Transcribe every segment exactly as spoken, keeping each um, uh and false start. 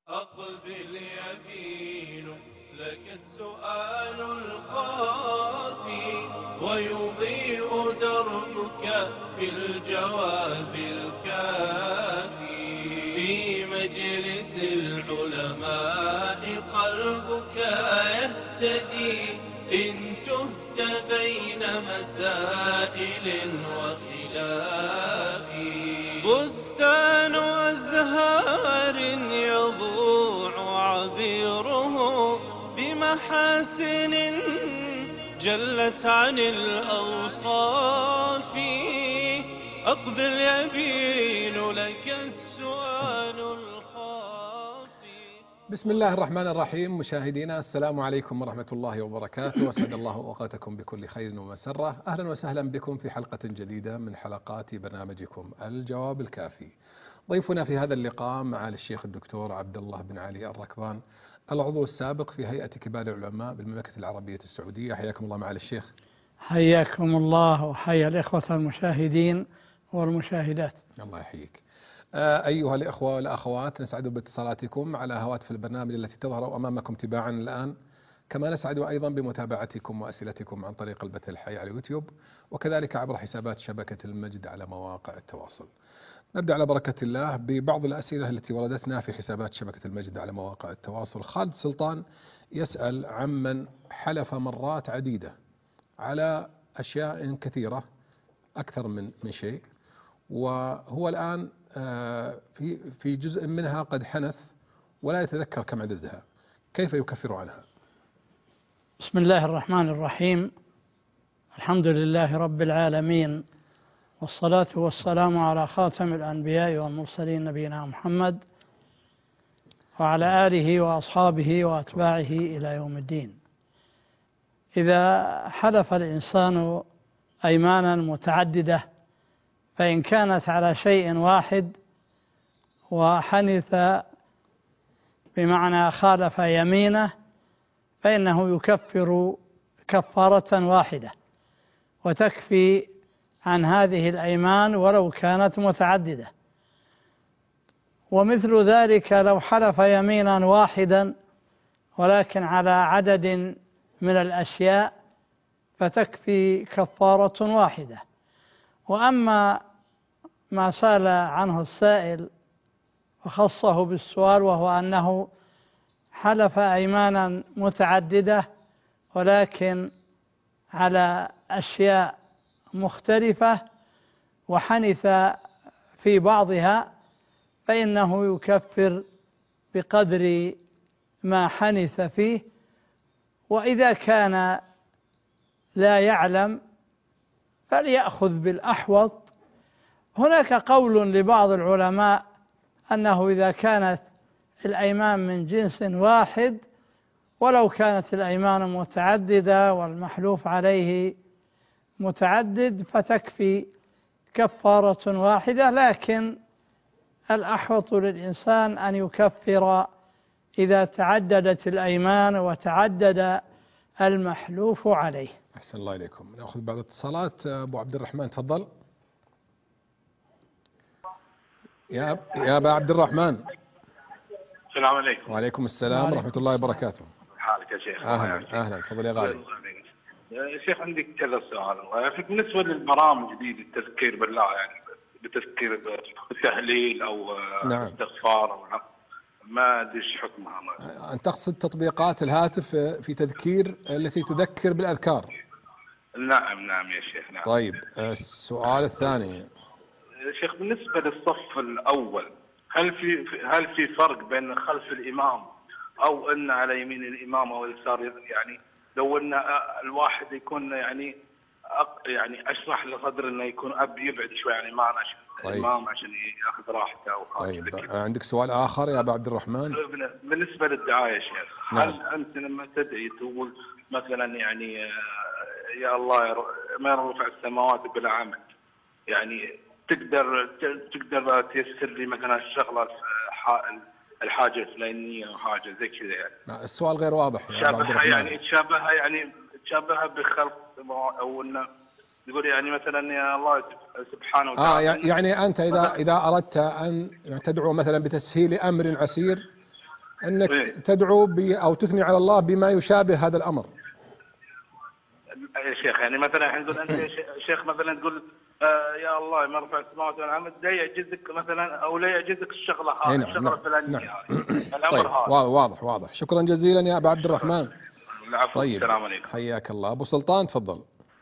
أقبل يمين لك السؤال الخافي ويضيء دربك في الجواب الكافي. في مجلس العلماء قلبك يهتدي إن تهت بين مسائل وخلاف. بستان أزهار يضوع عبيره بمحاسن جلت عن الأوصاف. أقبل يبين لك السؤال الخافي. بسم الله الرحمن الرحيم. مشاهدينا السلام عليكم ورحمة الله وبركاته، واسعد الله أوقاتكم بكل خير ومسرة. أهلا وسهلا بكم في حلقة جديدة من حلقات برنامجكم الجواب الكافي. ضيفنا في هذا اللقاء معالي الشيخ الدكتور عبد الله بن علي الركبان، العضو السابق في هيئة كبار العلماء بالمملكة العربية السعودية. حياكم الله معالي الشيخ. حياكم الله وحيا الإخوة المشاهدين والمشاهدات. الله يحييك. أيها الإخوة والأخوات، نسعد باتصالاتكم على هواتف البرنامج التي تظهر أمامكم تباعا الآن، كما نسعد أيضا بمتابعتكم وأسئلتكم عن طريق البث الحي على اليوتيوب، وكذلك عبر حسابات شبكة المجد على مواقع التواصل. نبدأ على بركة الله ببعض الأسئلة التي وردتنا في حسابات شبكة المجد على مواقع التواصل. خالد سلطان يسأل عمن حلف مرات عديدة على أشياء كثيرة أكثر من من شيء، وهو الآن في في جزء منها قد حنث ولا يتذكر كم عددها، كيف يكفر عنها؟ بسم الله الرحمن الرحيم. الحمد لله رب العالمين، والصلاة والسلام على خاتم الأنبياء والمرسلين نبينا محمد وعلى آله وأصحابه وأتباعه إلى يوم الدين. إذا حلف الإنسان أيمانا متعددة فإن كانت على شيء واحد وحنث بمعنى خالف يمينه فإنه يكفر كفارة واحدة وتكفي عن هذه الأيمان ولو كانت متعددة. ومثل ذلك لو حلف يمينا واحدا ولكن على عدد من الأشياء فتكفي كفارة واحدة. وأما ما سأل عنه السائل وخصه بالسؤال، وهو أنه حلف أيمانا متعددة ولكن على أشياء مختلفة وحنث في بعضها، فإنه يكفر بقدر ما حنث فيه. وإذا كان لا يعلم فليأخذ بالأحوط. هناك قول لبعض العلماء أنه إذا كانت الأيمان من جنس واحد ولو كانت الأيمان متعددة والمحلوف عليه متعدد فتكفي كفارة واحدة، لكن الأحوط للإنسان أن يكفر إذا تعددت الأيمان وتعدد المحلوف عليه. أحسن الله إليكم. نأخذ بعض الاتصالات. أبو عبد الرحمن تفضل. يا يا أبا عبد الرحمن. السلام عليكم. وعليكم السلام ورحمة الله وبركاته. حالك يا شيخ؟ أهلا أهلا. تفضل يا غالي. يا شيخ عندك كذا سؤال. بالنسبة للبرامج دي التذكير بالله، يعني بتذكير بالتهليل أو نعم. استغفار أو ما أدري إيش حكمها. أن تقصد تطبيقات الهاتف في تذكير التي تذكر بالأذكار؟ نعم نعم يا شيخ نعم. طيب السؤال الثاني يا شيخ، بالنسبة للصف الأول، هل في هل في فرق بين خلف الإمام أو أن على يمين الإمام أو يسار؟ يعني لو أن الواحد يكون يعني يعني أشرح لصدر أنه يكون أب يبعد شوي يعني معنا طيب. الإمام عشان يأخذ راحته أو حاجة. طيب عندك سؤال آخر يا أبا عبد الرحمن؟ بالنسبة للدعاء يا شيخ، نعم. هل أنت لما تدعي تقول مثلا يعني يا الله ما يرفع السماوات بلا عمد، يعني تقدر تقدر تيسر لي مثلا الشغلة الحاجة الفلانية أو حاجة زي كذا يعني؟ السؤال غير واضح. تشابهها يعني تشابهها يعني تشابهها بخلق أو إنه يقول يعني مثلا يا الله سبحانه وتعالى. آه يعني أنت إذا إذا أردت أن تدعو مثلا بتسهيل أمر عسير أنك إيه. تدعو ب أو تثني على الله بما يشابه هذا الأمر. يا شيخ يعني مثلا احنا نقول انت يا شيخ مثلا تقول آه يا الله ما رفع السماوات والارض لا يعجزك مثلا او لا يعجزك الشغله أي هذه نعم الشغله نعم الفلانيه نعم. هذه الامر طيب هذا. واضح واضح. شكرا جزيلا يا أبا عبد الرحمن. العفو. طيب السلام عليكم. حياك الله. أبو سلطان تفضل.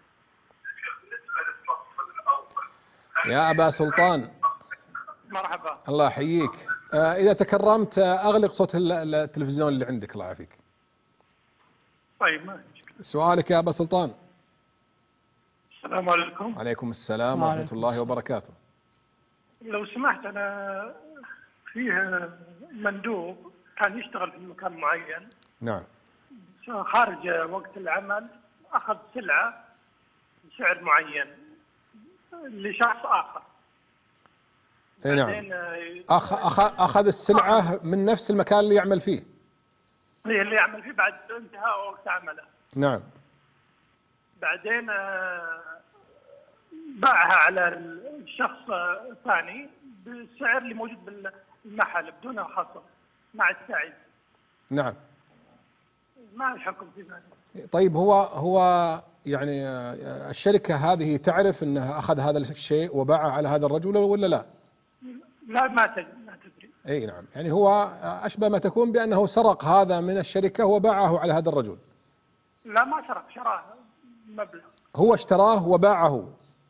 يا أبا سلطان. مرحبا. الله يحييك. آه إذا تكرمت آه، أغلق صوت ال- التلفزيون اللي عندك الله يعافيك. طيب ما سؤالك يا أبا سلطان. السلام عليكم. عليكم السلام وعليكم ورحمة الله السلام. وبركاته. لو سمحت أنا فيه مندوب كان يشتغل في مكان معين نعم خارج وقت العمل أخذ سلعة بسعر معين لشخص آخر. اي نعم. بعدين أخ أخ أخذ السلعة من نفس المكان اللي يعمل فيه. هي اللي يعمل فيه بعد انتهاء وقت عمله. نعم. بعدين آه، باعها على الشخص الثاني بالسعر اللي موجود بالمحل بدون خصم مع السعي. نعم. ما الحكم في ذلك؟ طيب هو هو يعني آه، الشركة هذه تعرف أنها أخذ هذا الشيء وباعه على هذا الرجل ولا لا؟ لا ما تدري ما تدري. أي نعم. يعني هو أشبه ما تكون بأنه سرق هذا من الشركة وباعه على هذا الرجل. لا ما سرق شراه مبلغ. هو اشتراه وباعه.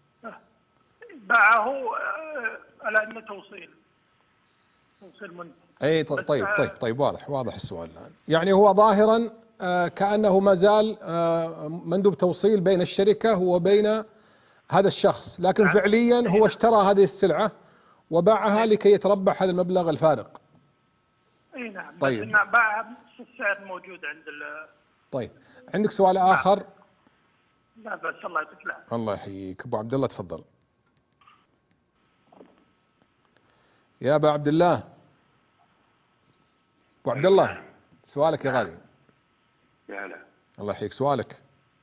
باعه آه، على انه توصيل توصيل منتج. اي ط- طيب طيب طيب واضح واضح السؤال الآن. يعني هو ظاهرا آه، كأنه ما زال آه، مندوب توصيل بين الشركة وبين هذا الشخص، لكن نعم. فعليا هو اشترى هذه السلعة وباعها لكي يتربح هذا المبلغ الفارق. اي نعم. طيب. بس انه باعها بنفس السعر موجود عند ال. طيب عندك سؤال آخر؟ لا بس الله يعطيك العافية. الله يحييك. أبو عبد الله تفضل. يا أبا عبد الله. أبو عبد الله سؤالك يا غالي. يا هلا. الله يحييك. سؤالك.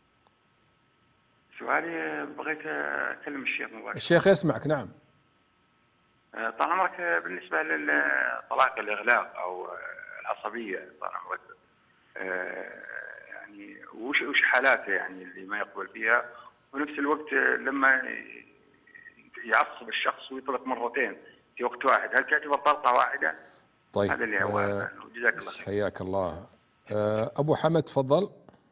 سؤالي بغيت اكلم الشيخ مباشر. الشيخ يسمعك. نعم. آه، طال عمرك بالنسبه للطلاق الاغلاق او العصبيه طال عمرك آه، يعني وش وش حالاته يعني اللي ما يقبل فيها، ونفس الوقت لما يعصب الشخص ويطلق مرتين في وقت واحد هل تعتبر طلقه واحده؟ طيب هذا اللي هو آه، جزاك الله خير. حياك الله. آه، أبو حمد تفضل.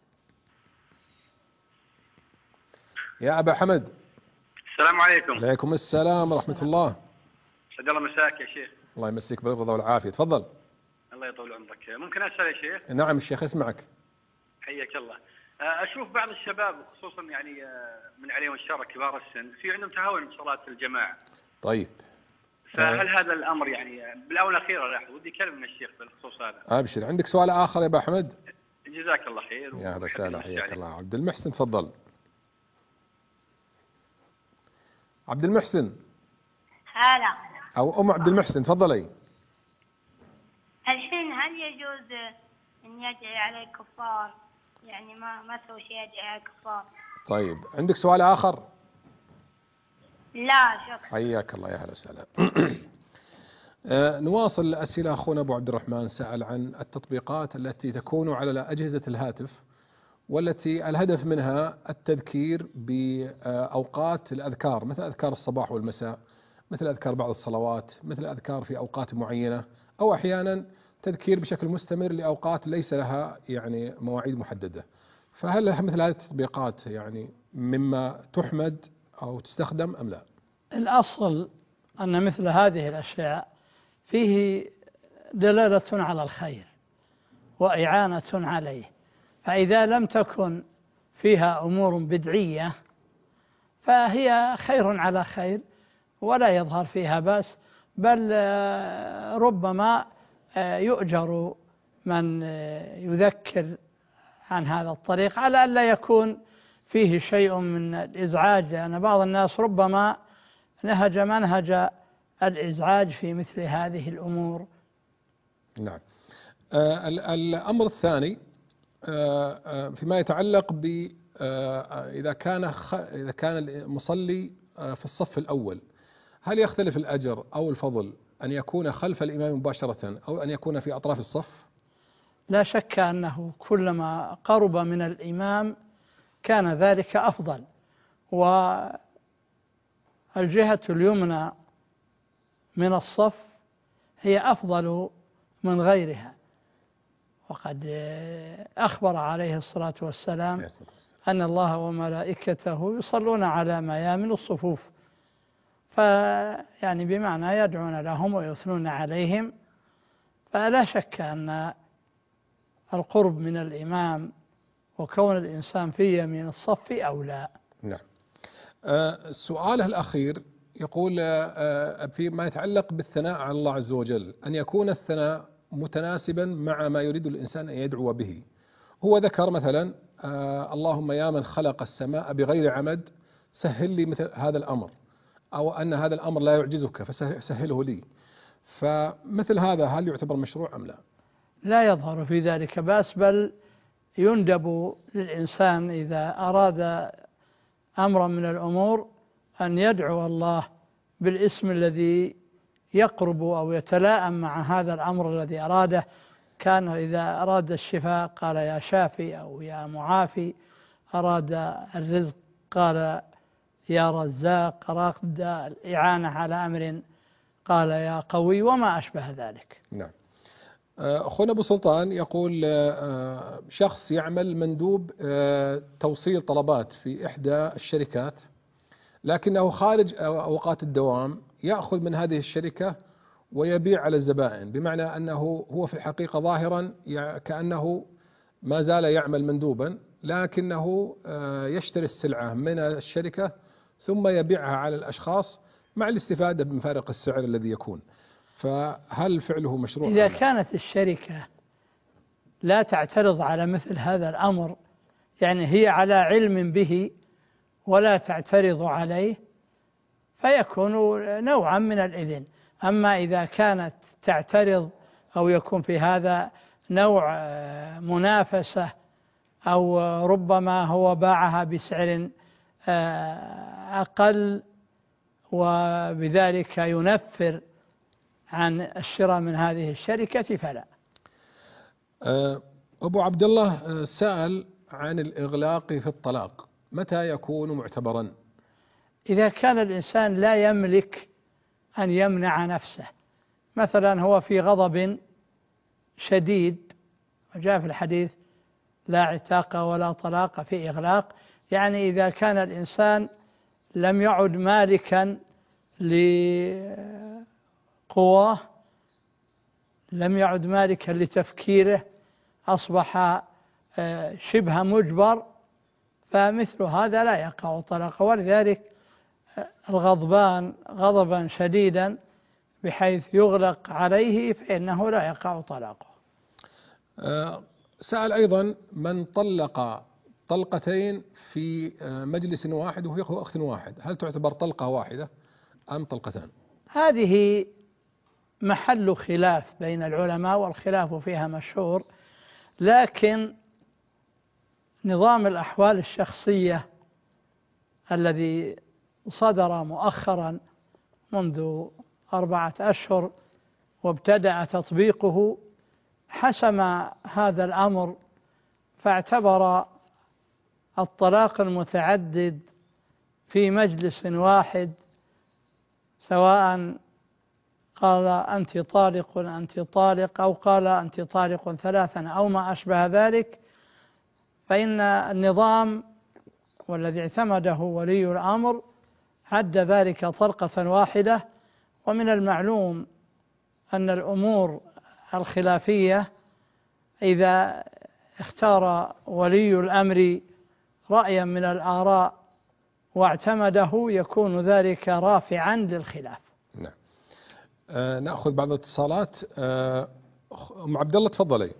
يا أبا حمد. السلام عليكم. عليكم السلام ورحمة الله. سعد الله مساك يا شيخ. الله يمسيك بالرضا والعافية. تفضل. الله يطول عمرك. ممكن أسأل يا شيخ؟ نعم الشيخ يسمعك. حياك الله. أشوف بعض الشباب خصوصا يعني من عليهم الشر كبار السن في عندهم تهاون بصلاة الجماعة. طيب. فهل هذا الأمر يعني بالآونة الأخيرة راح ودي كلمة من الشيخ بالخصوص هذا. أبشر. عندك سؤال آخر يا أبا حمد؟ جزاك الله خير. يا هلا وسهلا. حياك الله. عبد المحسن تفضل. عبد المحسن. هلا. أو أم عبد المحسن تفضلي. الحين هل يجوز أن يدعي على الكفار؟ يعني ما ما سوى شيء يدعي على الكفار. طيب عندك سؤال آخر؟ لا شكرا. حياك الله. يا هلا وسهلا. آه، نواصل الأسئلة. أخونا أبو عبد الرحمن سأل عن التطبيقات التي تكون على أجهزة الهاتف والتي الهدف منها التذكير بأوقات الأذكار مثل أذكار الصباح والمساء، مثل أذكار بعض الصلوات، مثل أذكار في أوقات معينة، أو أحيانا تذكير بشكل مستمر لأوقات ليس لها يعني مواعيد محددة. فهل مثل هذه التطبيقات يعني مما تحمد أو تستخدم أم لا؟ الأصل أن مثل هذه الأشياء فيه دلالة على الخير وإعانة عليه، فإذا لم تكن فيها أمور بدعية فهي خير على خير ولا يظهر فيها بأس، بل ربما يؤجر من يذكر عن هذا الطريق على ألا يكون فيه شيء من الإزعاج، لأن بعض الناس ربما نهج منهج الإزعاج في مثل هذه الأمور. نعم. آه الأمر الثاني آه آه فيما يتعلق ب آه إذا كان إذا كان المصلي آه في الصف الأول هل يختلف الأجر أو الفضل أن يكون خلف الإمام مباشرة أو أن يكون في أطراف الصف؟ لا شك أنه كلما قرب من الإمام كان ذلك أفضل، والجهة اليمنى من الصف هي أفضل من غيرها. وقد أخبر عليه الصلاة والسلام أن الله وملائكته يصلون على ميامن الصفوف، فيعني بمعنى يدعون لهم ويثنون عليهم. فلا شك أن القرب من الإمام وكون الإنسان في يمين الصف أولى. نعم. آه سؤاله الأخير يقول آه فيما يتعلق بالثناء على الله عز وجل، أن يكون الثناء متناسبا مع ما يريد الإنسان أن يدعو به. هو ذكر مثلا آه اللهم يا من خلق السماء بغير عمد سهل لي مثل هذا الأمر، أو أن هذا الأمر لا يعجزك فسهله لي. فمثل هذا هل يعتبر مشروع أم لا؟ لا يظهر في ذلك بأس، بل يندب للإنسان إذا أراد أمرا من الأمور أن يدعو الله بالاسم الذي يقرب أو يتلائم مع هذا الأمر الذي أراده. كان إذا أراد الشفاء قال يا شافي أو يا معافي، أراد الرزق قال يا رزاق، أراد الإعانة على أمر قال يا قوي، وما أشبه ذلك. نعم. أخونا أبو سلطان يقول شخص يعمل مندوب توصيل طلبات في إحدى الشركات، لكنه خارج أوقات الدوام يأخذ من هذه الشركة ويبيع على الزبائن، بمعنى أنه هو في الحقيقة ظاهرا كأنه ما زال يعمل مندوبا، لكنه يشتري السلعة من الشركة ثم يبيعها على الأشخاص مع الاستفادة من فارق السعر الذي يكون. فهل فعله مشروع؟ إذا كانت الشركة لا تعترض على مثل هذا الأمر، يعني هي على علم به ولا تعترض عليه، فيكون نوعا من الإذن. أما إذا كانت تعترض أو يكون في هذا نوع منافسة، أو ربما هو باعها بسعر أقل وبذلك ينفر عن الشراء من هذه الشركة، فلا. أبو عبد الله سأل عن الإغلاق في الطلاق، متى يكون معتبرا؟ إذا كان الإنسان لا يملك أن يمنع نفسه، مثلا هو في غضب شديد، وجاء في الحديث لا عتاق ولا طلاق في إغلاق، يعني إذا كان الإنسان لم يعد مالكا لقواه، لم يعد مالكا لتفكيره، أصبح شبه مجبر، فمثل هذا لا يقع طلاق. ولذلك الغضبان غضبا شديدا بحيث يغلق عليه فإنه لا يقع طلاقه. سأل أيضا من طلق طلقتين في مجلس واحد وفي وقت واحد، هل تعتبر طلقة واحدة أم طلقتان؟ هذه محل خلاف بين العلماء، والخلاف فيها مشهور، لكن نظام الأحوال الشخصية الذي صدر مؤخرا منذ أربعة أشهر وابتدأ تطبيقه حسم هذا الأمر، فاعتبر الطلاق المتعدد في مجلس واحد، سواء قال أنت طالق أنت طالق أو قال أنت طالق ثلاثا أو ما أشبه ذلك، فإن النظام والذي اعتمده ولي الأمر عد ذلك طلقة واحدة. ومن المعلوم أن الأمور الخلافية إذا اختار ولي الأمر رأيا من الآراء واعتمده يكون ذلك رافعا للخلاف. نعم. آه نأخذ بعض الاتصالات. آه أم عبد الله تفضلي.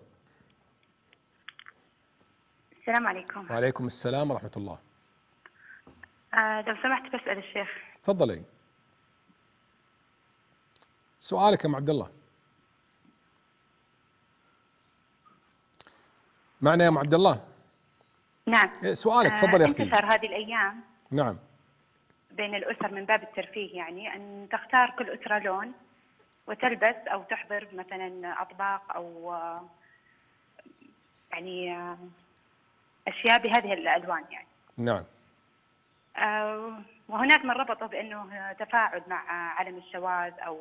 السلام عليكم. وعليكم السلام ورحمة الله. آه لو سمحت بسأل الشيخ. تفضلي. سؤالك يا أم عبد الله. معنا يا أم عبد الله؟ نعم. سؤالك تفضلي. آه انتشر هذه الأيام نعم بين الأسر من باب الترفيه، يعني أن تختار كل أسرة لون وتلبس أو تحضر مثلا أطباق أو آه، يعني آه، أشياء بهذه الألوان يعني. نعم. آه، وهناك من ربطه بأنه تفاعل مع علم الشواذ أو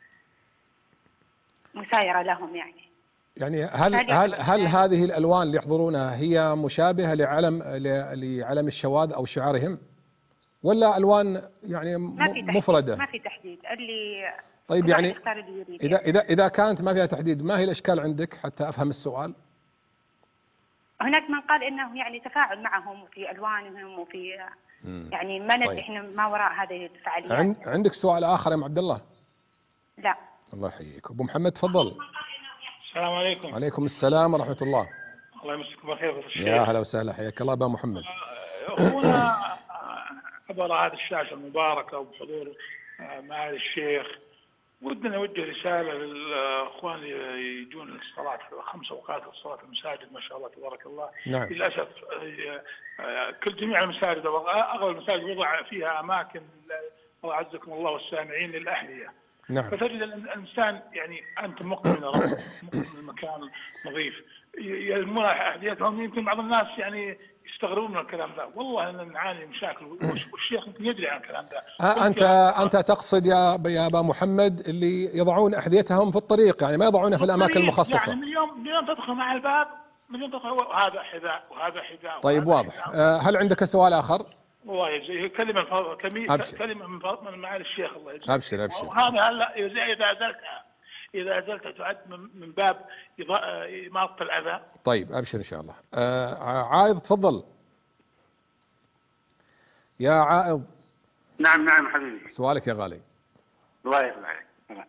مسايرة لهم يعني. يعني هل هل هل هذه الألوان اللي يحضرونها هي مشابهة لعلم لعلم الشواذ أو شعارهم، ولا ألوان يعني ما في مفردة؟ ما في تحديد اللي طيب يعني اللي يريد إذا إذا إذا كانت ما فيها تحديد، ما هي الإشكال عندك حتى أفهم السؤال؟ هناك من قال انه يعني تفاعل معهم وفي الوانهم وفي مم. يعني ما ندري طيب. احنا ما وراء هذه الفعاليات. عند عندك سؤال آخر يا ام عبد الله؟ لا. الله يحييك. أبو محمد تفضل. السلام عليكم. وعليكم السلام ورحمة الله. الله يمسكم بالخير الشيخ. يا هلا وسهلا، حياك الله أبا محمد. أخونا عبر هذه الشاشة المباركة وبحضور معالي الشيخ، ودنا نوجه رسالة للأخوان اللي يجون للصلاة في خمس أوقات الصلاة في المساجد ما شاء الله تبارك الله. نعم. للأسف كل جميع المساجد أغلب المساجد وضع فيها أماكن الله عزكم الله والسامعين للأحذية. نعم. فتجد الإنسان يعني أنت مقبل رب مقبل المكان نظيف يلمون أحذيتهم، يمكن بعض الناس يعني يستغربون من الكلام ذا، والله ان نعاني مشاكل والشيخ يمكن يدري عن الكلام ذا. انت انت تقصد يا يا ابا محمد اللي يضعون احذيتهم في الطريق، يعني ما يضعونها في الاماكن المخصصه. يعني من يوم من يوم تدخل مع الباب من يوم تدخل هذا حذاء وهذا حذاء. طيب واضح. حذاء. هل عندك سؤال اخر؟ الله يجزيه كلمه كلمه كلمه من معالي الشيخ الله يجزيه. ابشر ابشر. وهذا هلا اذا ازلت اذا ازلت تعد من باب اماطه الاذى. طيب ابشر ان شاء الله. آه عايض تفضل. يا عائض. نعم نعم حبيبي. سؤالك يا غالي. الله يرضى عليك.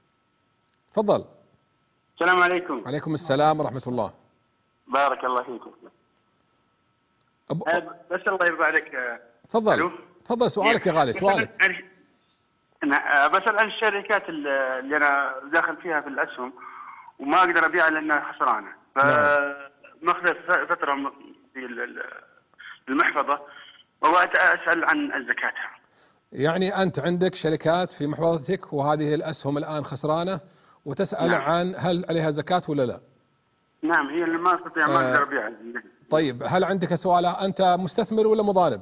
تفضل. السلام عليكم. وعليكم السلام ورحمة الله. بارك الله فيكم. أب... بس الله يرضى عليك. تفضل. تفضل سؤالك يا غالي سؤالك. أنا بسأل عن الشركات اللي أنا داخل فيها في الأسهم وما أقدر أبيعها لأنها خسرانة. فماخذ فترة في المحفظة وأبغى أسأل عن زكاتها. يعني أنت عندك شركات في محفظتك وهذه الأسهم الآن خسرانة وتسأل نعم. عن هل عليها زكاة ولا لا؟ نعم هي اللي ما أستطيع ما أقدر أبيعها. طيب هل عندك سؤال، أنت مستثمر ولا مضارب؟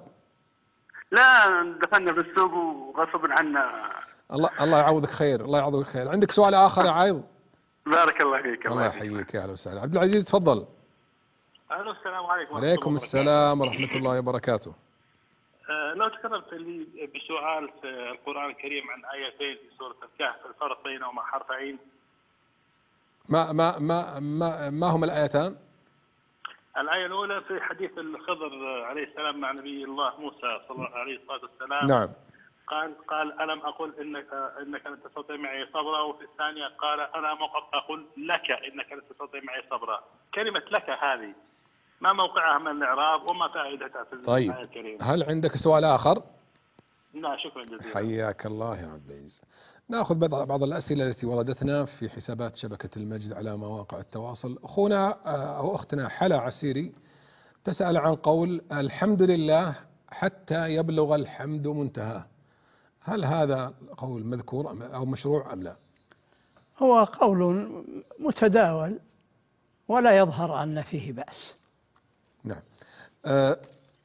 لا دخلنا في السوق وغصب عنا. الله الله يعوضك خير، الله يعوضك خير. عندك سؤال آخر يا عايض؟ بارك الله فيك. الله يحييك يا أهلا وسهلا. عبد العزيز تفضل. أهلا السلام عليكم. وعليكم السلام ورحمة الله وبركاته. لو تكرمت لي بسؤال في القرآن الكريم عن آيتين في سورة الكهف الفرق بينهما حرف عين. ما ما ما ما, ما هما الآيتان؟ الآية الأولى في حديث الخضر عليه السلام مع نبي الله موسى صلى الله عليه والسلام. نعم. قال قال ألم أقل إنك إنك لن تستطيع معي صبرا، وفي الثانية قال ألم أقل لك إنك لن تستطيع معي صبرا. كلمة لك هذه ما موقعها من الإعراب وما فائدتها في طيب. الآية الكريمة؟ هل عندك سؤال آخر؟ لا شكرا جزيلا. حياك الله يا عبد العزيز. ناخذ بعض الأسئلة التي وردتنا في حسابات شبكة المجد على مواقع التواصل. أخونا أو أختنا حلا عسيري تسأل عن قول الحمد لله حتى يبلغ الحمد منتهاه، هل هذا قول مذكور أو مشروع أم لا؟ هو قول متداول ولا يظهر أن فيه بأس. نعم. أه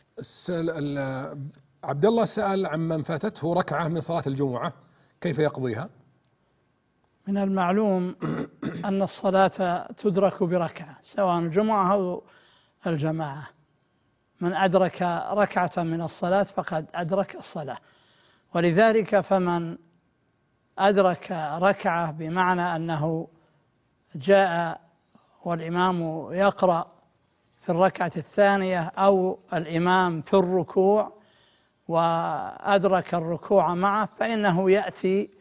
عبد الله سأل عن من فاتته ركعة من صلاة الجمعة كيف يقضيها؟ من المعلوم أن الصلاة تدرك بركعة سواء الجمعة أو الجماعة. من أدرك ركعة من الصلاة فقد أدرك الصلاة، ولذلك فمن أدرك ركعة بمعنى أنه جاء والإمام يقرأ في الركعة الثانية أو الإمام في الركوع وأدرك الركوع معه فإنه يأتي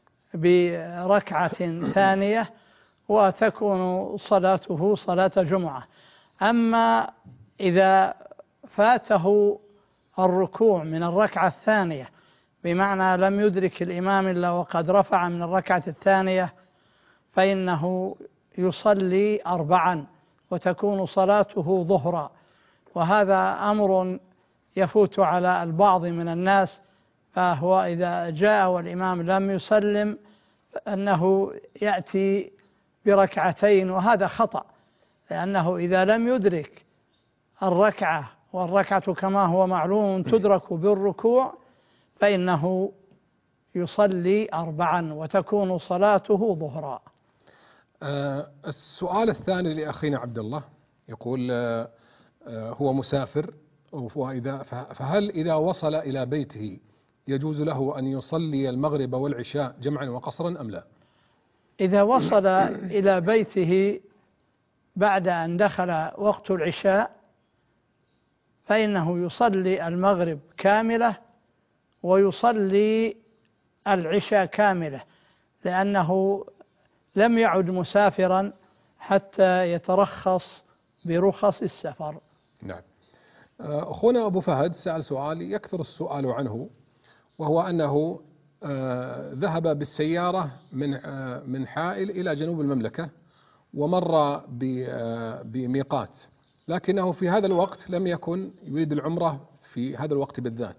بركعة ثانية وتكون صلاته صلاة جمعة. أما إذا فاته الركوع من الركعة الثانية بمعنى لم يدرك الإمام إلا وقد رفع من الركعة الثانية فإنه يصلي أربعا وتكون صلاته ظهرا، وهذا أمر يفوت على البعض من الناس، فهو إذا جاء والإمام لم يسلم أنه يأتي بركعتين، وهذا خطأ، لأنه إذا لم يدرك الركعة، والركعة كما هو معلوم تدرك بالركوع، فإنه يصلي أربعا وتكون صلاته ظهرا. آه السؤال الثاني لأخينا عبد الله يقول آه هو مسافر، وإذا فهل إذا وصل إلى بيته يجوز له أن يصلي المغرب والعشاء جمعا وقصرا أم لا؟ إذا وصل إلى بيته بعد أن دخل وقت العشاء فإنه يصلي المغرب كاملة ويصلي العشاء كاملة، لأنه لم يعد مسافرا حتى يترخص برخص السفر. نعم. أخونا أبو فهد سأل سؤال يكثر السؤال عنه، وهو أنه ذهب بالسيارة من من حائل إلى جنوب المملكة ومر بميقات، لكنه في هذا الوقت لم يكن يريد العمرة في هذا الوقت بالذات.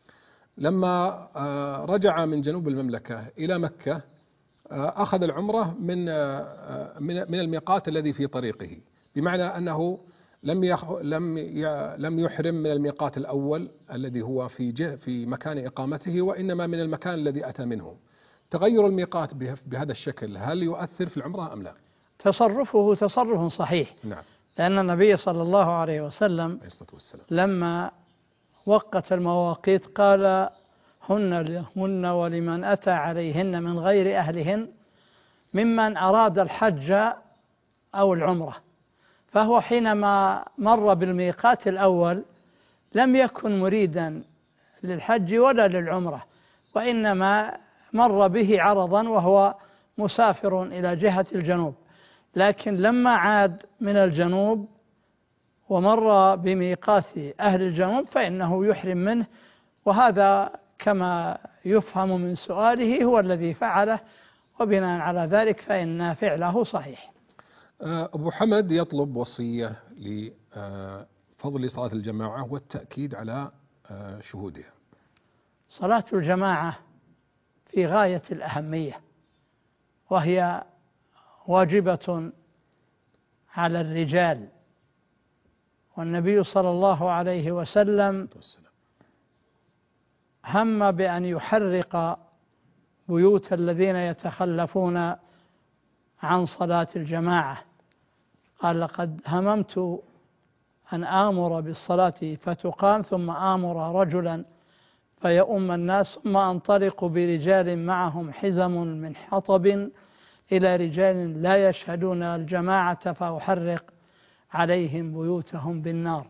لما رجع من جنوب المملكة إلى مكة أخذ العمرة من من الميقات الذي في طريقه، بمعنى أنه لم يخ لم لم يحرم من الميقات الأول الذي هو في في مكان إقامته، وإنما من المكان الذي أتى منه. تغير الميقات بهذا الشكل هل يؤثر في العمرة أم لا؟ تصرفه تصرف صحيح. نعم. لأن النبي صلى الله عليه وسلم لما وقت المواقيت قال هن لهن ولمن أتى عليهن من غير أهلهن ممن أراد الحج أو العمرة. فهو حينما مر بالميقات الأول لم يكن مريدا للحج ولا للعمرة، وإنما مر به عرضا وهو مسافر إلى جهة الجنوب، لكن لما عاد من الجنوب ومر بميقات أهل الجنوب فإنه يحرم منه، وهذا كما يفهم من سؤاله هو الذي فعله، وبناء على ذلك فإن فعله صحيح. أبو حمد يطلب وصية لفضل صلاة الجماعة والتأكيد على شهودها. صلاة الجماعة في غاية الأهمية، وهي واجبة على الرجال، والنبي صلى الله عليه وسلم هم بأن يحرق بيوت الذين يتخلفون عن صلاة الجماعة. قال لقد هممت أن آمر بالصلاة فتقام ثم آمر رجلا فيؤم الناس ثم أنطلق برجال معهم حزم من حطب إلى رجال لا يشهدون الجماعة فأحرق عليهم بيوتهم بالنار.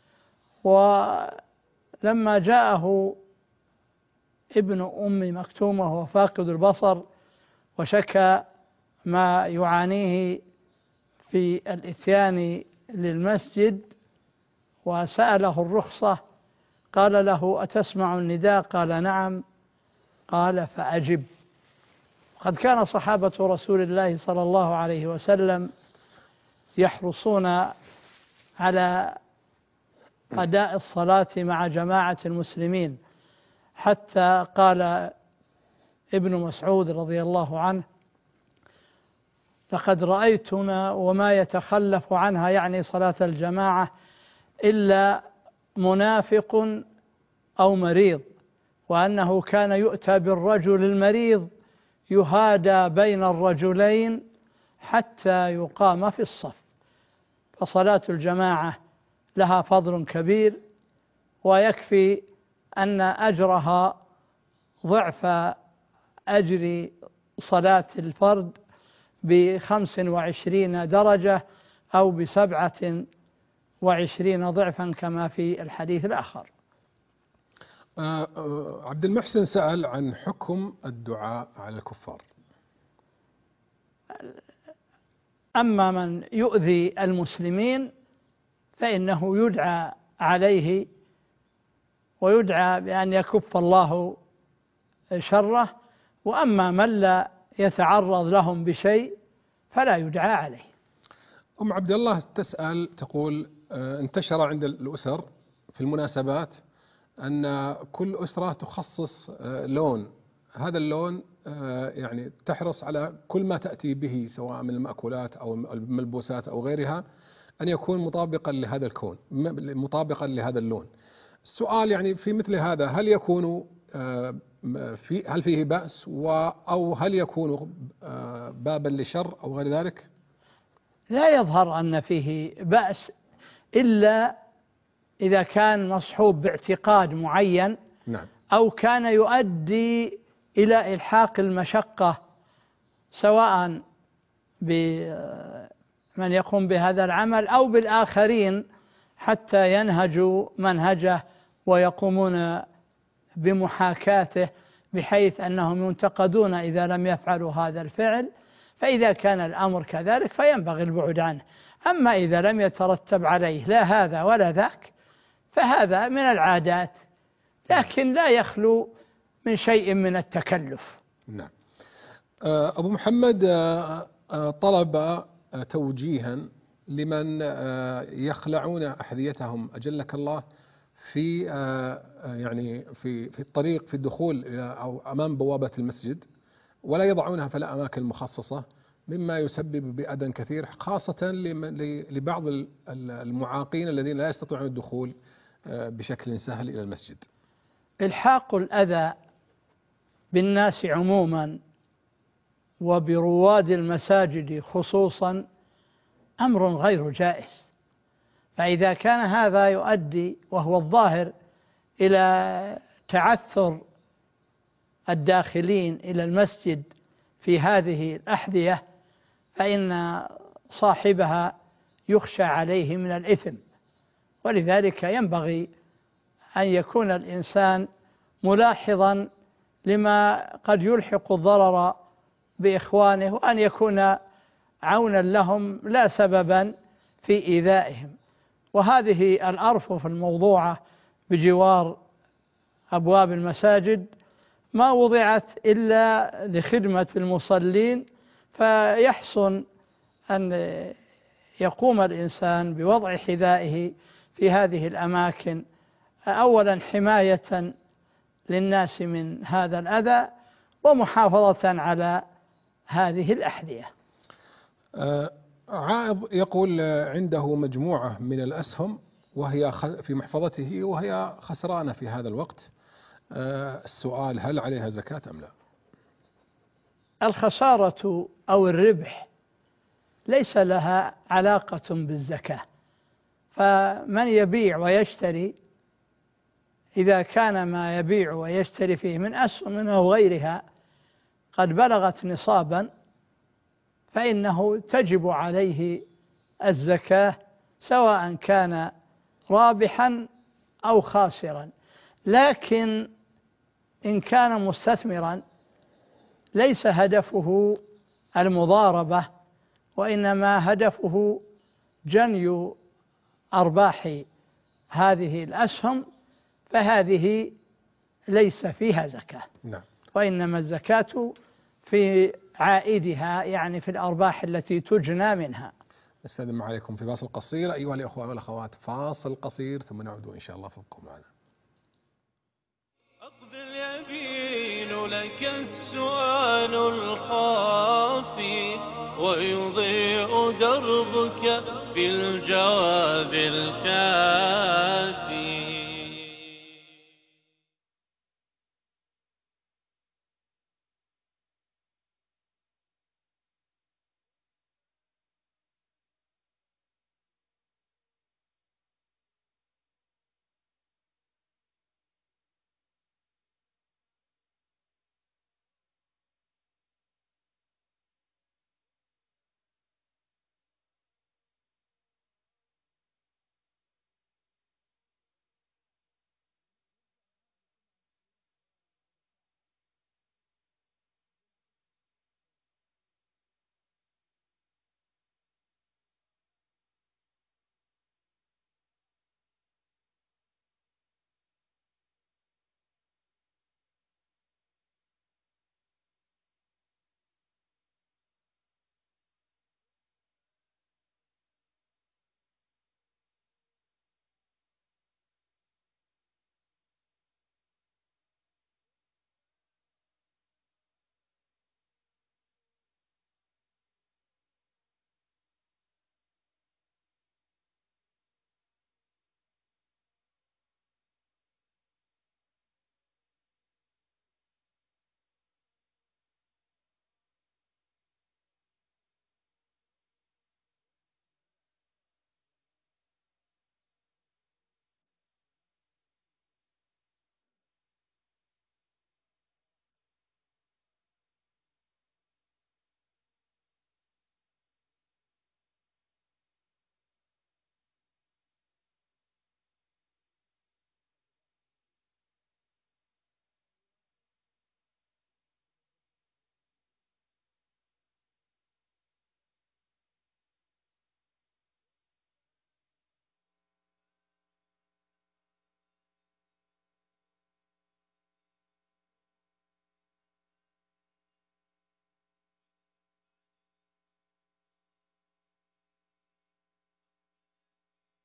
ولما جاءه ابن أم مكتوم وهو فاقد البصر وشكى ما يعانيه في الإتيان للمسجد وسأله الرخصة، قال له أتسمع النداء؟ قال نعم. قال فأجب. قد كان صحابة رسول الله صلى الله عليه وسلم يحرصون على أداء الصلاة مع جماعة المسلمين، حتى قال ابن مسعود رضي الله عنه لقد رأيتنا وما يتخلف عنها، يعني صلاة الجماعة، إلا منافق أو مريض، وأنه كان يؤتى بالرجل المريض يهادى بين الرجلين حتى يقام في الصف. فصلاة الجماعة لها فضل كبير، ويكفي أن أجرها ضعف أجر صلاة الفرد بخمس وعشرين درجة أو بسبعة وعشرين ضعفا كما في الحديث الآخر. عبد المحسن سأل عن حكم الدعاء على الكفار. أما من يؤذي المسلمين فإنه يدعى عليه ويدعى بأن يكف الله شره، وأما من لا يتعرض لهم بشيء فلا يدعى عليه. أم عبد الله تسأل تقول انتشر عند الأسر في المناسبات أن كل أسرة تخصص لون هذا اللون آه، يعني تحرص على كل ما تأتي به سواء من المأكولات أو الملبوسات أو غيرها أن يكون مطابقا لهذا الكون، مطابقا لهذا اللون. السؤال يعني في مثل هذا، هل يكون آه، في هل فيه بأس أو هل يكون آه، بابا لشر أو غير ذلك؟ لا يظهر أن فيه بأس إلا إذا كان مصحوب باعتقاد معين. نعم. أو كان يؤدي إلى إلحاق المشقة سواء بمن يقوم بهذا العمل أو بالآخرين حتى ينهجوا منهجه ويقومون بمحاكاته، بحيث أنهم ينتقدون إذا لم يفعلوا هذا الفعل. فإذا كان الأمر كذلك فينبغي البعد عنه. أما إذا لم يترتب عليه لا هذا ولا ذاك فهذا من العادات، لكن لا يخلو من شيء من التكلف. نعم. أبو محمد طلب توجيها لمن يخلعون أحذيتهم أجلك الله في يعني في في الطريق في الدخول أو أمام بوابة المسجد، ولا يضعونها في الأماكن المخصصة، مما يسبب بأذى كثير، خاصة لبعض المعاقين الذين لا يستطيعون الدخول بشكل سهل إلى المسجد. إلحاق الأذى بالناس عموما وبرواد المساجد خصوصا أمر غير جائز. فإذا كان هذا يؤدي وهو الظاهر إلى تعثر الداخلين إلى المسجد في هذه الأحذية فإن صاحبها يخشى عليه من الإثم. ولذلك ينبغي أن يكون الإنسان ملاحظا لما قد يلحق الضرر بإخوانه، وأن يكون عونا لهم لا سببا في إيذائهم. وهذه الأرفف الموضوعة بجوار أبواب المساجد ما وضعت إلا لخدمة المصلين، فيحسن أن يقوم الإنسان بوضع حذائه في هذه الأماكن، أولا حماية للناس من هذا الأذى ومحافظة على هذه الأحذية. عائض يقول عنده مجموعة من الأسهم وهي في محفظته وهي خسرانة في هذا الوقت. السؤال: هل عليها زكاة أم لا؟ الخسارة أو الربح ليس لها علاقة بالزكاة. فمن يبيع ويشتري إذا كان ما يبيع ويشتري فيه من أسهم أو غيرها قد بلغت نصابا فإنه تجب عليه الزكاة سواء كان رابحا أو خاسرا. لكن إن كان مستثمرا ليس هدفه المضاربة، وإنما هدفه جني أرباح هذه الأسهم، فهذه ليس فيها زكاة. نعم. وإنما الزكاة في عائدها، يعني في الأرباح التي تجنى منها. نستأذن عليكم في فاصل قصير أيها الأخوة والأخوات، فاصل قصير ثم نعود إن شاء الله، فابقوا معنا. أقضي اليمين لك السؤال الخافي ويضيء دربك في الجواب الكافي.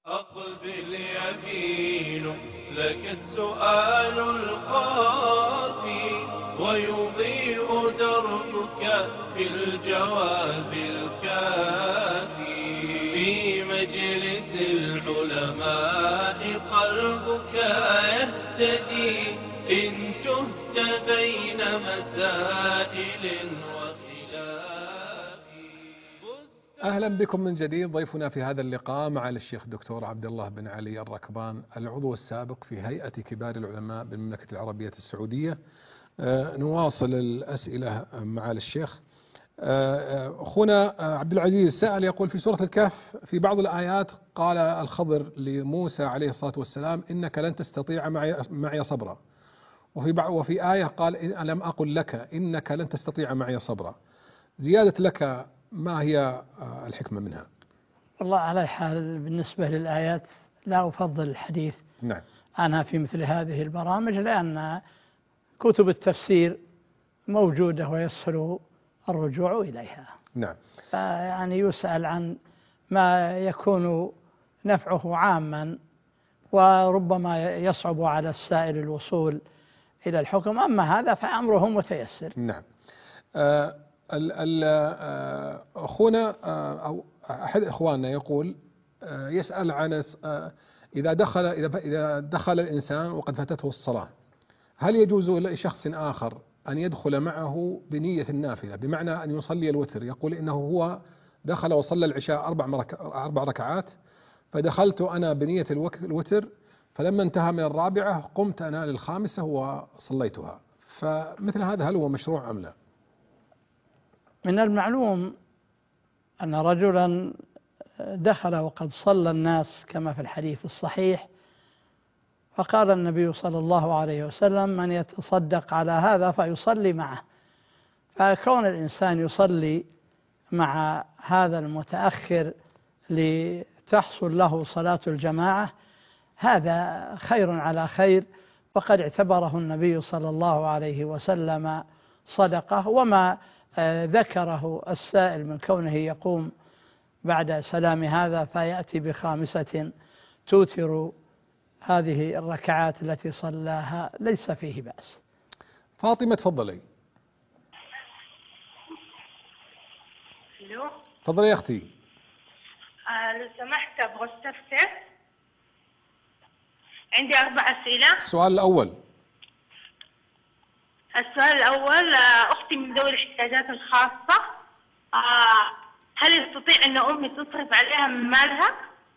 أقبل يمين لك السؤال الخافي ويضيء دربك في الجواب الكافي في مجلس العلماء قلبك يهتدي إن تهت بين مسائل أهلا بكم من جديد. ضيفنا في هذا اللقاء معالي الشيخ دكتور عبد الله بن علي الركبان، العضو السابق في هيئة كبار العلماء بالمملكة العربية السعودية. آه نواصل الأسئلة معالي الشيخ. آه أخونا عبد العزيز سأل يقول: في سورة الكهف في بعض الآيات قال الخضر لموسى عليه الصلاة والسلام: إنك لن تستطيع معي, معي صبرا، وفي بعض وفي آية قال: إن لم أقل لك إنك لن تستطيع معي صبرا. زيادة لك ما هي الحكمة منها؟ والله على حال بالنسبة للآيات لا أفضل الحديث نعم. عنها في مثل هذه البرامج، لأن كتب التفسير موجودة ويسهل الرجوع إليها. نعم. يعني يسأل عن ما يكون نفعه عاما وربما يصعب على السائل الوصول إلى الحكم، أما هذا فأمره متيسر. نعم. أه أخونا أو أحد إخواننا يقول يسأل عن إذا دخل إذا دخل الإنسان وقد فاتته الصلاة، هل يجوز لشخص آخر أن يدخل معه بنية النافلة، بمعنى أن يصلي الوتر؟ يقول إنه هو دخل وصلى العشاء أربع أربع ركعات، فدخلت أنا بنية الوتر، فلما انتهى من الرابعة قمت أنا للخامسة وصليتها، فمثل هذا هل هو مشروع أم لا؟ من المعلوم أن رجلا دخل وقد صلى الناس كما في الحديث الصحيح، فقال النبي صلى الله عليه وسلم: من يتصدق على هذا فيصلي معه. فكون الإنسان يصلي مع هذا المتأخر لتحصل له صلاة الجماعة هذا خير على خير، وقد اعتبره النبي صلى الله عليه وسلم صدقة. وما ذكره السائل من كونه يقوم بعد سلام هذا فيأتي بخامسة توتر هذه الركعات التي صلاها ليس فيه بأس. فاطمة تفضلي. تفضلي يا أختي. آه لو سمحت أبغى أستفسر، عندي أربع أسئلة. السؤال الأول السؤال الأول أختي من ذوي الاحتياجات الخاصة، هل يستطيع أن أمي تصرف عليها من مالها؟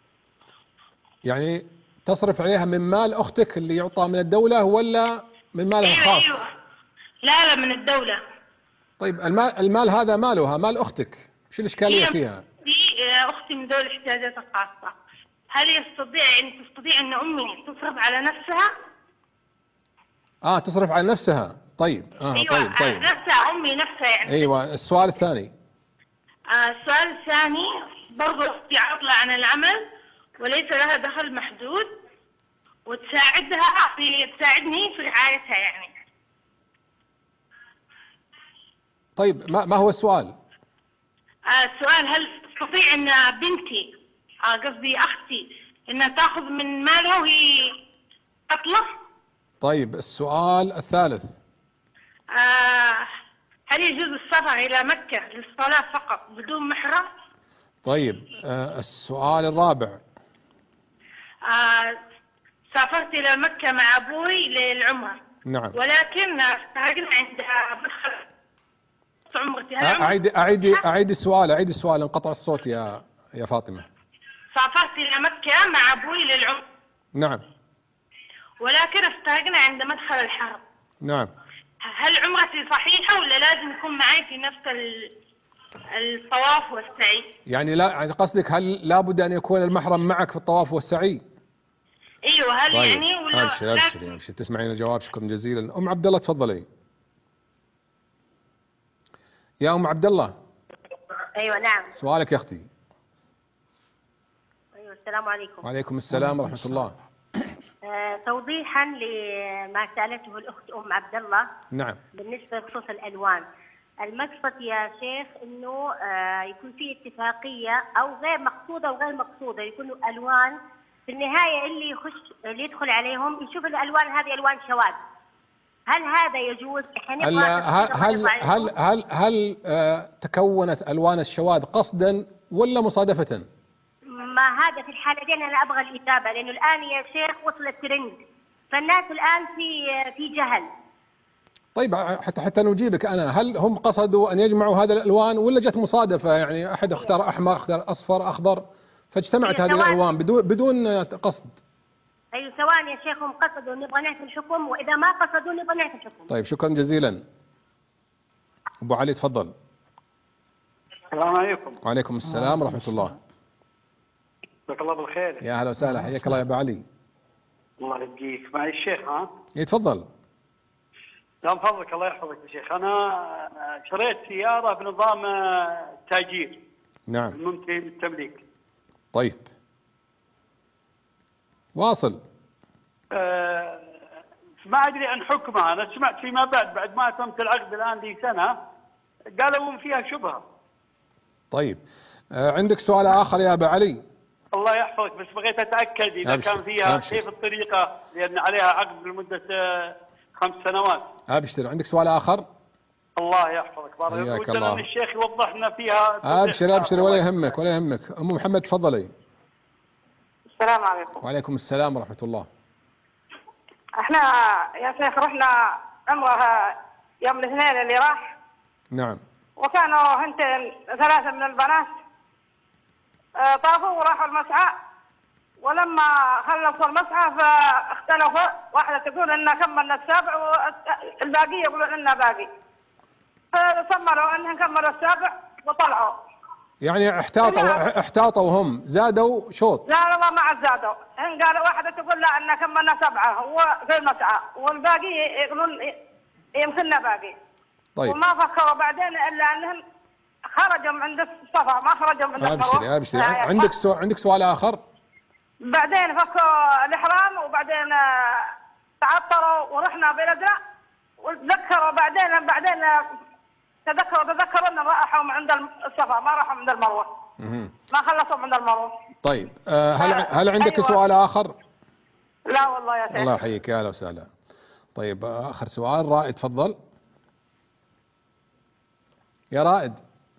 يعني تصرف عليها من مال أختك اللي يعطى من الدولة ولا من مالها الخاص؟ أيوة أيوة. لا لا من الدولة. طيب المال, المال هذا مالها مال أختك، شو الإشكالية فيها؟ أختي من ذوي الاحتياجات الخاصة، هل يستطيع أن تستطيع أن أمي تصرف على نفسها؟ آه تصرف على نفسها. طيب آه أيوة طيب طيب نفسها أمي نفسها يعني. أيوة. السؤال الثاني. آه السؤال الثاني برضو أختي عاطلة عن العمل وليس لها دخل محدود، وتساعدها في تساعدني في رعايتها يعني. طيب ما ما هو السؤال؟ آه السؤال هل تستطيع أن بنتي آه قصدي أختي أنها تأخذ من مالها وهي عاطلة؟ طيب السؤال الثالث. آه هل يجوز السفر إلى مكة للصلاة فقط بدون محرم؟ طيب آه السؤال الرابع. آه سافرت إلى مكة مع أبوي للعمرة. نعم. ولكن استهجنا عند مدخل عمرتي. أعيد أعيد أعيد السؤال أعيد السؤال انقطع الصوت يا يا فاطمة. سافرت إلى مكة مع أبوي للعمرة. نعم. ولكن استهجنا عند مدخل الحرم. نعم. هل عمرتي صحيحة ولا لازم يكون معي في نفس الطواف والسعي؟ يعني لا يعني قصدك هل لابد أن يكون المحرم معك في الطواف والسعي؟ ايوه هل طيب. يعني ولا ابشر ابشر ابشر تسمعين الجواب. شكرا جزيلا. ام عبد الله تفضلي. يا ام عبد الله. ايوه نعم. سؤالك يا اختي. ايوه السلام عليكم. وعليكم السلام ورحمة الله. آه توضيحا لما سألته الأخت أم عبد الله. نعم. بالنسبة لخصوص الألوان، المقصد يا شيخ إنه آه يكون في اتفاقية أو غير مقصودة وغير مقصودة، يكونوا ألوان في النهاية اللي يخش اللي يدخل عليهم يشوف الألوان هذه ألوان شواذ، هل هذا يجوز؟ هل هل هل هل, هل آه تكونت ألوان الشواذ قصدا ولا مصادفة؟ ما هذا في الحالتين أنا أبغى الإجابة، لأنه الآن يا شيخ وصل الترند، فالناس الآن في في جهل. طيب حتى حتى نجيبك أنا، هل هم قصدوا أن يجمعوا هذه الألوان ولا جت مصادفة؟ يعني أحد اختار أحمر، اختار أصفر، أخضر، فاجتمعت هذه الألوان بدون بدون قصد. أي ثواني يا شيخ، هم قصدوا نبغى نعطي الحكم، وإذا ما قصدوا نبغى نعطي الحكم. طيب شكرا جزيلا. أبو علي تفضل. السلام عليكم. وعليكم السلام ورحمة الله. جزاك الله بالخير. يا أهلا وسهلا، حياك الله يا أبو علي. الله يبقيك. معي الشيخ ها؟ يتفضل. لا من فضلك الله يحفظك يا شيخ، أنا شريت سيارة بنظام تاجير. نعم. ممكن التمليك. طيب. واصل. أه ما أدري عن حكمها، أنا سمعت فيما بعد بعد ما تمت العقد الآن لي سنة قالوا فيها شبهة. طيب أه عندك سؤال آخر يا أبو علي؟ الله يحفظك، بس بغيت أتأكد إذا أبشر. كان فيها أبشر. كيف الطريقة، لأن عليها عقد لمدة خمس سنوات. أبشر. عندك سؤال آخر؟ الله يحفظك بارك حياك الله. الله. الشيخ يوضح لنا فيها. أبشر أبشر ولا يهمك ولا يهمك. أم محمد تفضلي. السلام عليكم. وعليكم السلام ورحمة الله. احنا يا شيخ رحنا عمره يوم الاثنين اللي راح. نعم. وكانوا هنتين ثلاثة من البنات طافوا وراحوا المسعى، ولما خلصوا المسعى فاختلفوا، واحدة تقول إننا كملنا السابع والباقي يقولون إننا باقي، فصملوا إنهم كملوا السابع وطلعوا. يعني احتاطوا احتاطوا هم زادوا شوط. لا والله ما عاد زادوا، إن قالوا واحدة تقول لا إننا كملنا سبعة هو في المسعى، والباقي يقولون يمكننا باقي. طيب. وما فكروا بعدين إلا أنهم خرجوا من عند الصفا، ما خرجوا من عند المروة. أبشر أبشر. عندك سؤال عندك سؤال آخر؟ بعدين فكوا الإحرام وبعدين تعطروا ورحنا بلدنا، وتذكروا بعدين بعدين تذكروا تذكروا أن راحوا من عند الصفا، ما راحوا من المروة. مه. ما خلصوا من المروة. طيب أه هل هل عندك أيوة. سؤال آخر؟ لا والله يا سيدي. الله يحييك يا أهلا وسهلا. طيب آخر سؤال رائد تفضل. يا رائد.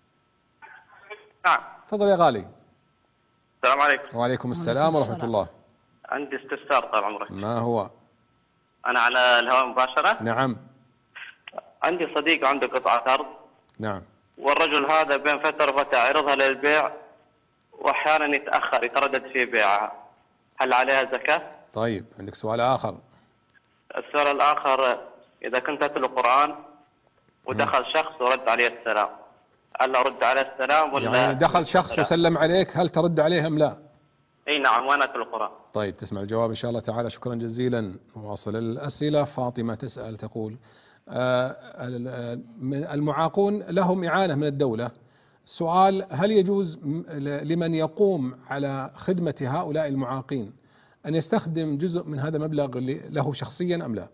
نعم. تفضل يا غالي. السلام عليكم. وعليكم السلام ورحمة الله. عندي استفسار طال عمرك. ما هو؟ أنا على الهواء مباشرة. نعم. عندي صديق عنده قطعة أرض. نعم. والرجل هذا بين فترة وفترة يعرضها للبيع، وأحيانا يتأخر يتردد في بيعها، هل عليها زكاة؟ طيب عندك سؤال آخر؟ السؤال الآخر، إذا كنت أتلو قرآن ودخل شخص ورد عليه السلام، هل أرد عليه السلام ولا؟ يعني دخل شخص وسلم عليك، هل ترد عليه أم لا؟ اي نعم، وانا اتلو القرآن. طيب تسمع الجواب ان شاء الله تعالى. شكرا جزيلا. نواصل الاسئله. فاطمه تسال تقول آه المعاقون لهم اعانه من الدوله. السؤال: هل يجوز لمن يقوم على خدمه هؤلاء المعاقين ان يستخدم جزء من هذا المبلغ له شخصيا ام لا؟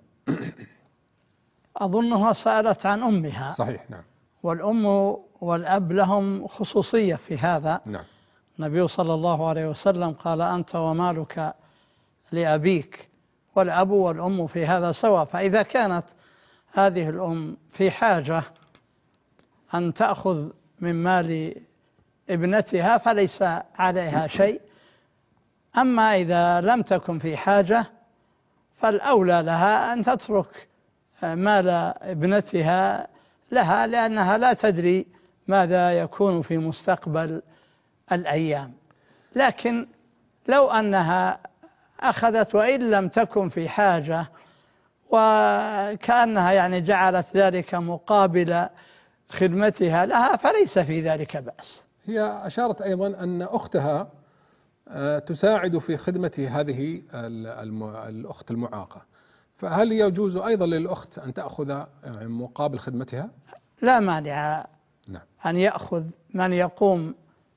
اظنها سالت عن امها. صحيح. نعم. والام والاب لهم خصوصيه في هذا. نعم. النبي صلى الله عليه وسلم قال: أنت ومالك لأبيك، والأب والأم في هذا سواء. فإذا كانت هذه الأم في حاجة أن تأخذ من مال ابنتها فليس عليها شيء. أما إذا لم تكن في حاجة فالأولى لها أن تترك مال ابنتها لها، لأنها لا تدري ماذا يكون في مستقبل الأيام. لكن لو أنها أخذت وإن لم تكن في حاجة، وكأنها يعني جعلت ذلك مقابل خدمتها لها، فليس في ذلك بأس. هي أشارت أيضا أن أختها تساعد في خدمة هذه الأخت المعاقة، فهل يجوز أيضا للأخت أن تأخذ مقابل خدمتها؟ لا مانع. نعم. أن يأخذ من يقوم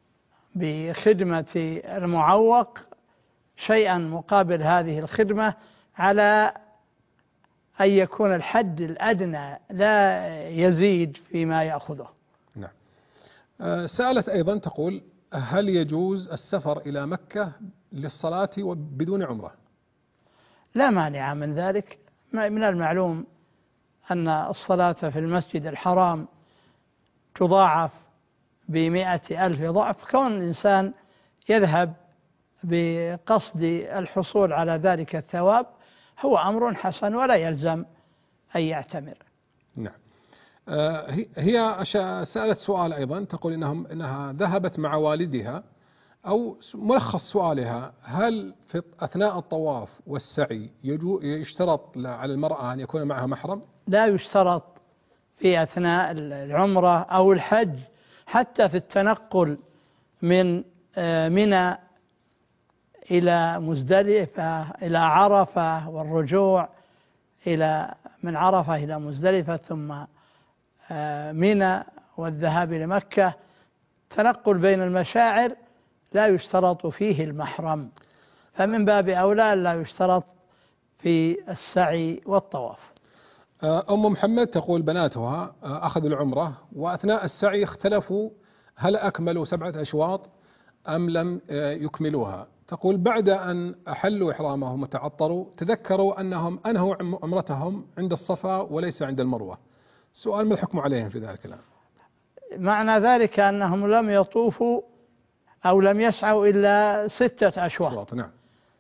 بخدمة المعوق شيئا مقابل هذه الخدمة، على أن يكون الحد الأدنى لا يزيد فيما يأخذه. نعم. سألت أيضا تقول: هل يجوز السفر إلى مكة للصلاة بدون عمرة؟ لا مانع من ذلك. من المعلوم أن الصلاة في المسجد الحرام تضاعف بمئة ألف ضعف، كون الإنسان يذهب بقصد الحصول على ذلك الثواب هو أمر حسن ولا يلزم أن يعتمر. نعم. آه هي سألت سؤال أيضا، تقول إنهم إنها ذهبت مع والدها، أو ملخص سؤالها: هل في أثناء الطواف والسعي يشترط على المرأة أن يكون معها محرم؟ لا يشترط في أثناء العمرة أو الحج، حتى في التنقل من منى إلى مزدلفة إلى عرفة، والرجوع إلى من عرفة إلى مزدلفة ثم منى والذهاب إلى مكة، تنقل بين المشاعر لا يشترط فيه المحرم، فمن باب أولى لا يشترط في السعي والطواف. أم محمد تقول بناتها أخذوا العمرة وأثناء السعي اختلفوا هل أكملوا سبعة أشواط أم لم يكملوها. تقول بعد أن أحلوا إحرامهم وتعطروا تذكروا أنهم أنهوا عمرتهم عند الصفا وليس عند المروة. سؤال: ما الحكم عليهم في ذلك الآن؟ معنى ذلك أنهم لم يطوفوا أو لم يسعوا إلا ستة أشواط. نعم.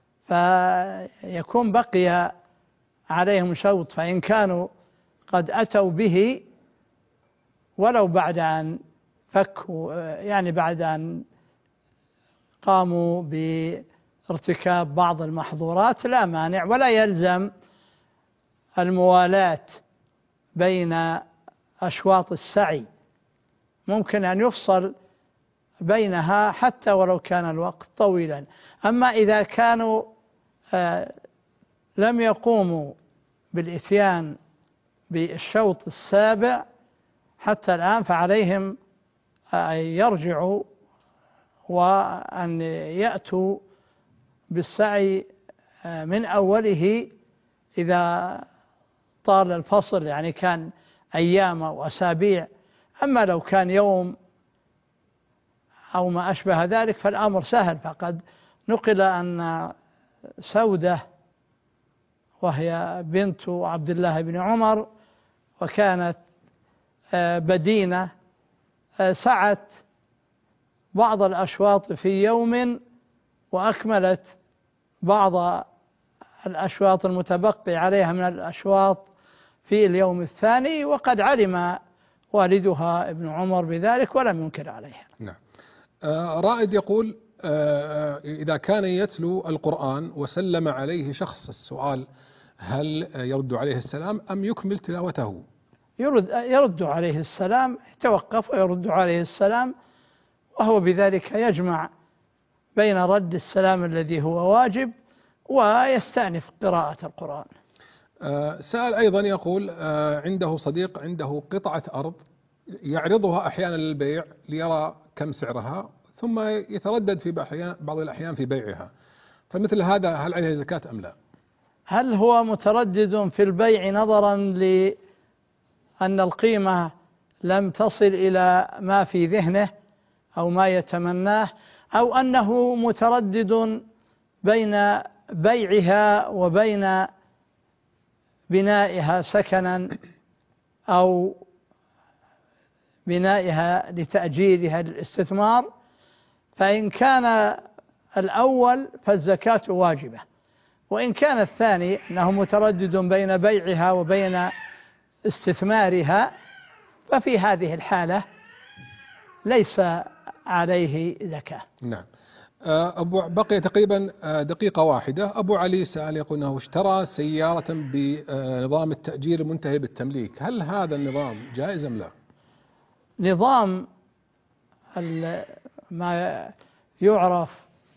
فيكون بقي عليهم شوط، فإن كانوا قد أتوا به ولو بعد أن فكوا، يعني بعد أن قاموا بارتكاب بعض المحظورات، لا مانع، ولا يلزم الموالاة بين أشواط السعي، ممكن أن يفصل بينها حتى ولو كان الوقت طويلا. أما إذا كانوا آه لم يقوموا بالإتيان بالشوط السابع حتى الآن، فعليهم أن يرجعوا وأن يأتوا بالسعي من أوله إذا طال الفصل، يعني كان أيام أو أسابيع. أما لو كان يوم أو ما أشبه ذلك فالأمر سهل، فقد نقل أن سودة وهي بنت عبد الله بن عمر وكانت بدينة سعت بعض الأشواط في يوم وأكملت بعض الأشواط المتبقي عليها من الأشواط في اليوم الثاني، وقد علم والدها ابن عمر بذلك ولم ينكر عليها. نعم. آه رائد يقول: آه إذا كان يتلو القرآن وسلم عليه شخص السؤال، هل يرد عليه السلام أم يكمل تلاوته؟ يرد, يرد عليه السلام، يتوقف ويرد عليه السلام، وهو بذلك يجمع بين رد السلام الذي هو واجب ويستأنف قراءة القرآن. آه سأل أيضا يقول: آه عنده صديق عنده قطعة أرض يعرضها أحيانا للبيع ليرى كم سعرها، ثم يتردد في بعض الأحيان في بيعها، فمثل هذا هل عليه زكاة أم لا؟ هل هو متردد في البيع نظرا لأن القيمة لم تصل إلى ما في ذهنه أو ما يتمناه، أو أنه متردد بين بيعها وبين بنائها سكنا أو بنائها لتأجيرها للاستثمار؟ فإن كان الأول فالزكاة واجبة، وإن كان الثاني أنه متردد بين بيعها وبين استثمارها ففي هذه الحالة ليس عليه زكاة. نعم. أبو بقي تقريبا دقيقة واحدة. أبو علي سأل يقول أنه اشترى سيارة بنظام التأجير المنتهي بالتمليك، هل هذا النظام جائز أم لا؟ نظام ما يعرف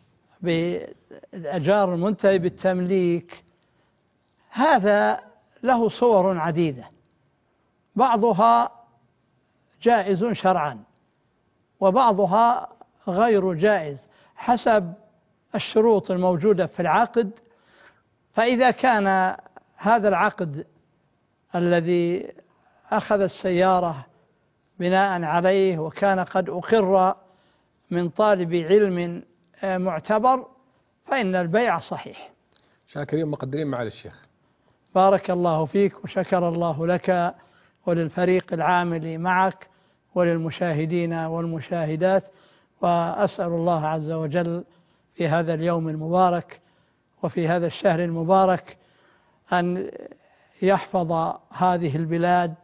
بالأجار المنتهي بالتمليك هذا له صور عديدة، بعضها جائز شرعا وبعضها غير جائز حسب الشروط الموجودة في العقد. فإذا كان هذا العقد الذي أخذ السيارة بناء عليه وكان قد أقر من طالب علم معتبر، فإن البيع صحيح. شاكرين مقدرين مع الشيخ. بارك الله فيك وشكر الله لك وللفريق العامل معك وللمشاهدين والمشاهدات، وأسأل الله عز وجل في هذا اليوم المبارك وفي هذا الشهر المبارك أن يحفظ هذه البلاد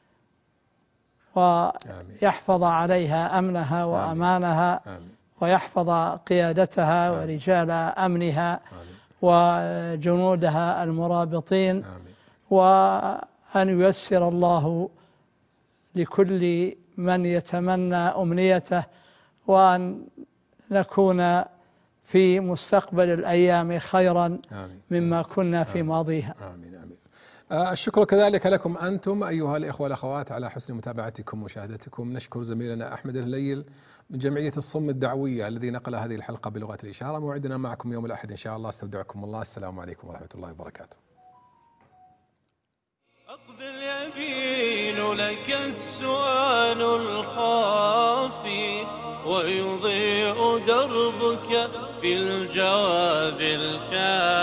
ويحفظ عليها أمنها وأمانها ويحفظ قيادتها ورجال أمنها وجنودها المرابطين، وأن ييسر الله لكل من يتمنى أمنيته، وأن نكون في مستقبل الأيام خيرا مما كنا في ماضيها. آمين آمين. الشكر كذلك لكم أنتم أيها الإخوة والأخوات على حسن متابعتكم ومشاهدتكم. نشكر زميلنا أحمد الهليل من جمعية الصم الدعوية الذي نقل هذه الحلقة بلغة الإشارة. موعدنا معكم يوم الأحد إن شاء الله. استودعكم الله. السلام عليكم ورحمة الله وبركاته. أقبل يبين لك السؤال الخافي ويضيء دربك في الجواب الكافي.